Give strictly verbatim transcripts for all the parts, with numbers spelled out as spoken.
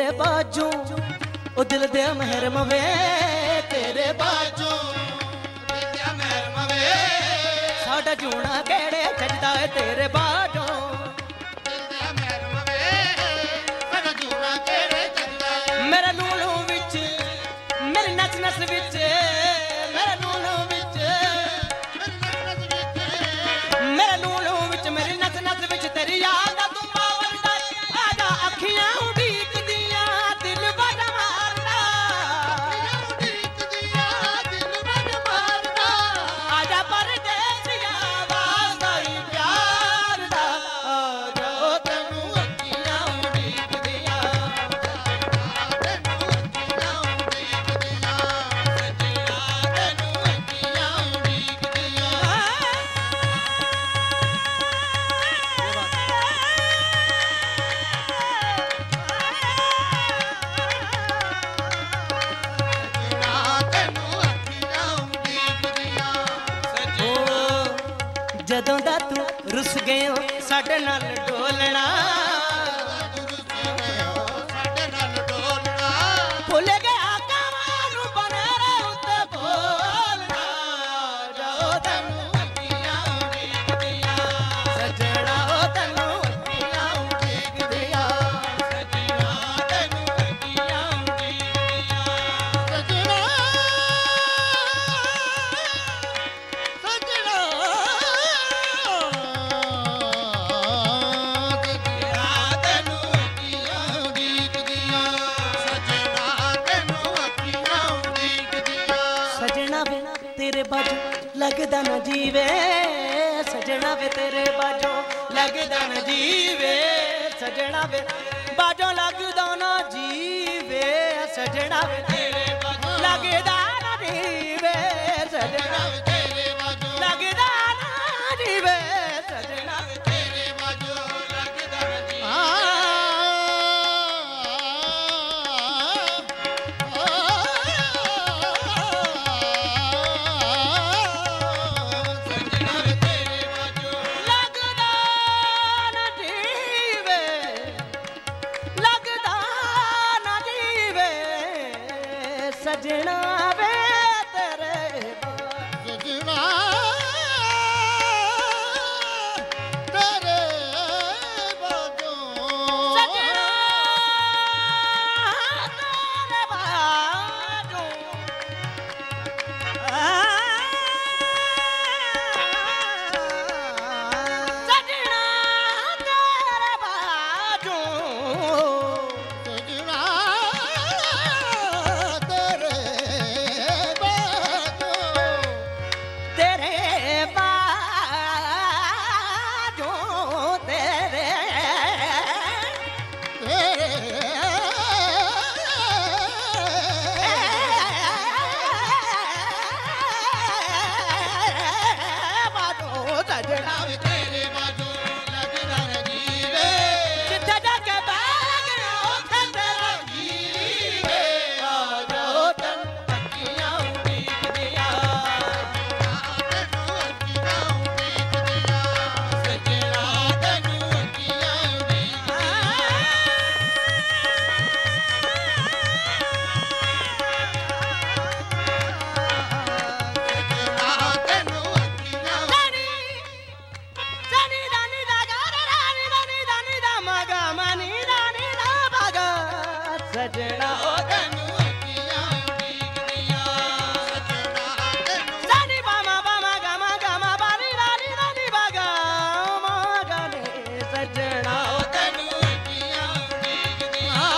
तेरे बाजू ओ दिल दे महरम वे तेरे बाजू दिल दे महरम वे साडा जूना केड़े सजदा है तेरे बाजू दिल दे महरम वे साडा जूना केड़े सजदा है मेरा नूनू विच मेरी नस नस विच मेरा नूनू विच मेरा नूनू विच मेरी नस नस विच तेरी याद जदों दा तू रुस गए साडे नाल डोलना भुल गया कावां बने उत्ते बोलना जाओ तैनू अखियां उड़ीकदियां सजना ओ तैनू अखियां उड़ीकदियां सजना तैनू अखियां उड़ीकदियां सजना तेरे बाजू लगदा न जीवे सजना वे तेरे बाजू लगदा न जीवे सजना वे बाजू लगदा न जीवे सजना वे तेरे बाजू लगदा न जीवे सजना वे तेरे बाजू लगदा न जीवे सजना वे तेरे बाजू लगदा न जीवे सजना वे तेरे सजना तेरे बाजू सजना तेरे बाजू सजना तेरे बाजू सजना सजना ओ तैनू अखियां उड़ीकदियां सजना तैनू सानी बामा बामा गामा गामा बानी रानी रानी बागा मागा ने सजना ओ तैनू अखियां उड़ीकदियां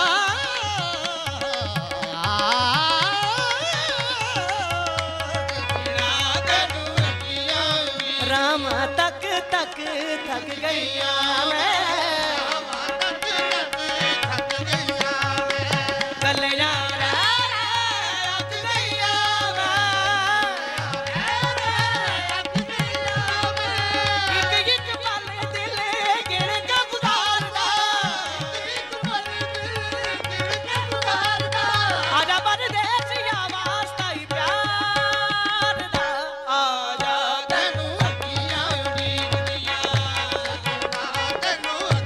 सजना तैनू अखियां उड़ीकदियां राम तक तक थक गईयां मैं Thank you.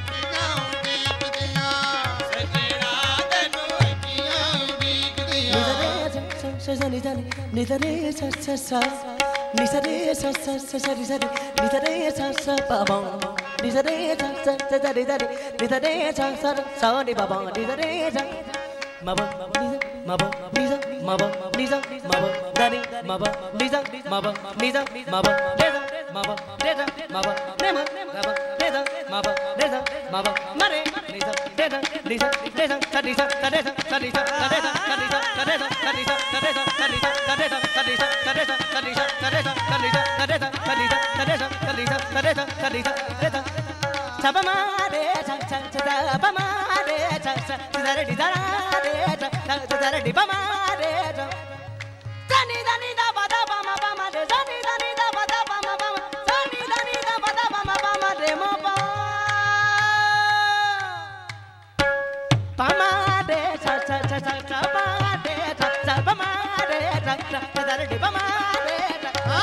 sa sa ni sa ni sa re sa sa sa ni sa re sa sa sa sa ni sa re ni sa re sa sa ba ba ni sa re sa sa sa sa ni sa re ni sa re sa sa sa ni ba ba ni sa re sa ma ba ni sa ma ba ni sa ma ba ni sa ma ba da ni ma ba ni sa ma ba ni sa ma ba de sa ma ba de sa ma ba ne ma ma ba de sa ma ba de sa ma ba ma re ni sa de sa ni sa de sa sa ni sa sa de sa sa ni sa sa de sa sa ni sa sa de sa sa ni sa sa de sa sa ni sa sa de sa sa ni sa sa de sa sa ni sa sa de sa sa ni sa sa de sa sa ni sa sa de sa sa ni sa sa de sa sa ni sa de sa sa ba ma de sa sa sa ba ma de sa sa sa re di da de sa sa sa re di ba ma de sa sa ni da ni da ba da ba ma ba ma de sa ni da ni da ba da ba ma ba ma sa ni da ni da ba da ba ma ba ma de ma ba ba ma de sa sa sa sa sa ba de sa sa ba ma de sa sa sa re di ba ma de sa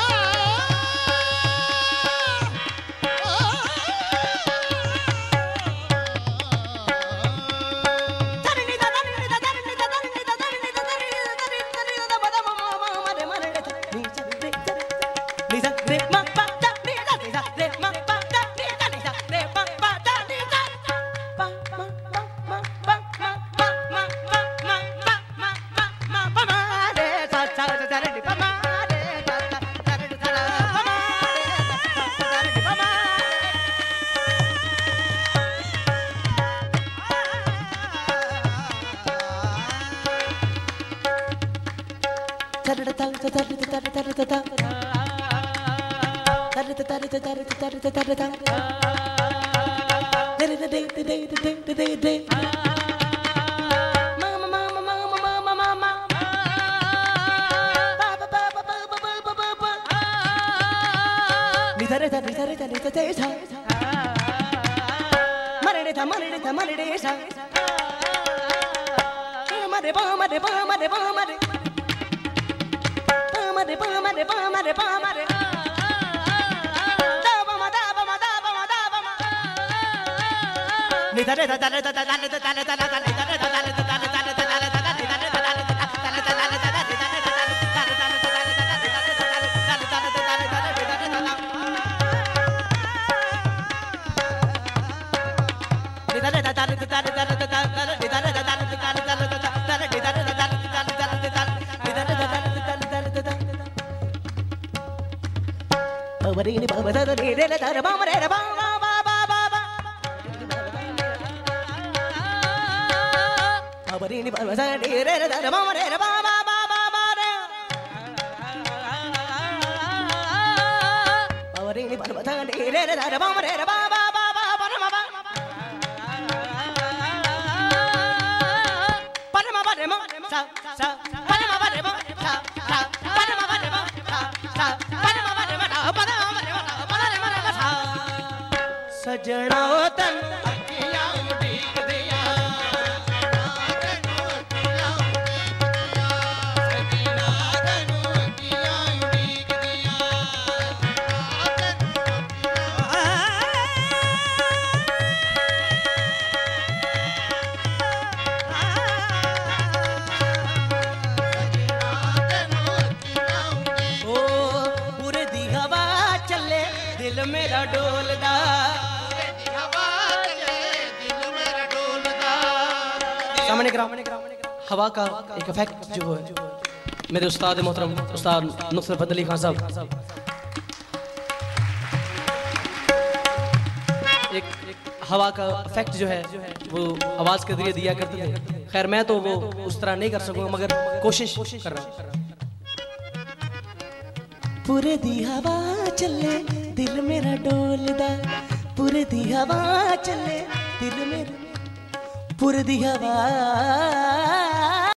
हवा का एक effect जो है मेरे उस्ताद मोहतरम उस्ताद नुसरत अली खान साहब एक, एक हवा का इफेक्ट जो है वो आवाज के जरिए दिया करते थे। खैर मैं तो वो उस तरह नहीं कर सकूंगा मगर कोशिश कर रहा हूँ। पूरे दी हवा चले दिल मेरा डोलदा, पूरे दी हवा चले दिल मेरा, पूरे दी हवा